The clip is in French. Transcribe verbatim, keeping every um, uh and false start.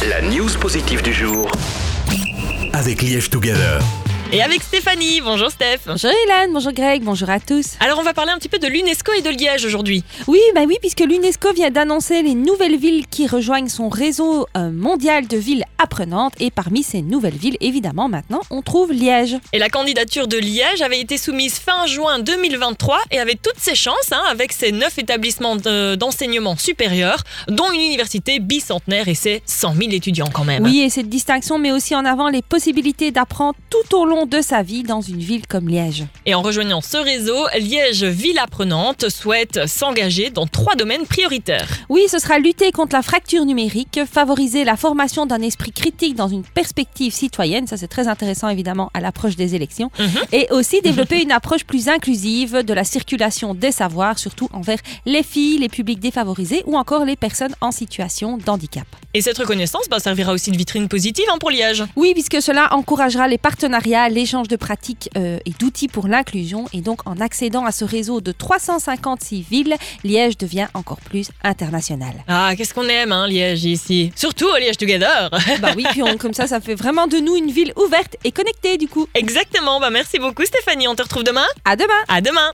La news positive du jour avec Liège Together. Et avec Stéphanie. Bonjour Steph. Bonjour Hélène, bonjour Greg, bonjour à tous. Alors on va parler un petit peu de l'UNESCO et de Liège aujourd'hui. Oui, bah oui, puisque l'UNESCO vient d'annoncer les nouvelles villes qui rejoignent son réseau euh, mondial de villes apprenantes. Et parmi ces nouvelles villes, évidemment, maintenant, on trouve Liège. Et la candidature de Liège avait été soumise fin juin deux mille vingt-trois et avait toutes ses chances hein, avec ses neuf établissements de, d'enseignement supérieur, dont une université bicentenaire et ses cent mille étudiants quand même. Oui, et cette distinction met aussi en avant les possibilités d'apprendre tout au long de sa vie dans une ville comme Liège. Et en rejoignant ce réseau, Liège Ville Apprenante souhaite s'engager dans trois domaines prioritaires. Oui, ce sera lutter contre la fracture numérique, favoriser la formation d'un esprit critique dans une perspective citoyenne, ça c'est très intéressant évidemment à l'approche des élections, mm-hmm. et aussi développer une approche plus inclusive de la circulation des savoirs, surtout envers les filles, les publics défavorisés ou encore les personnes en situation d'handicap. Et cette reconnaissance bah, servira aussi de vitrine positive hein, pour Liège. Oui, puisque cela encouragera les partenariats, l'échange de pratiques euh, et d'outils pour l'inclusion. Et donc, en accédant à ce réseau de trois cent cinquante-six villes, Liège devient encore plus international. Ah, qu'est-ce qu'on aime, hein, Liège, ici. Surtout au Liège Together. Bah oui, puis on, comme ça, ça fait vraiment de nous une ville ouverte et connectée, du coup. Exactement. Bah merci beaucoup, Stéphanie. On te retrouve demain. À demain. À demain.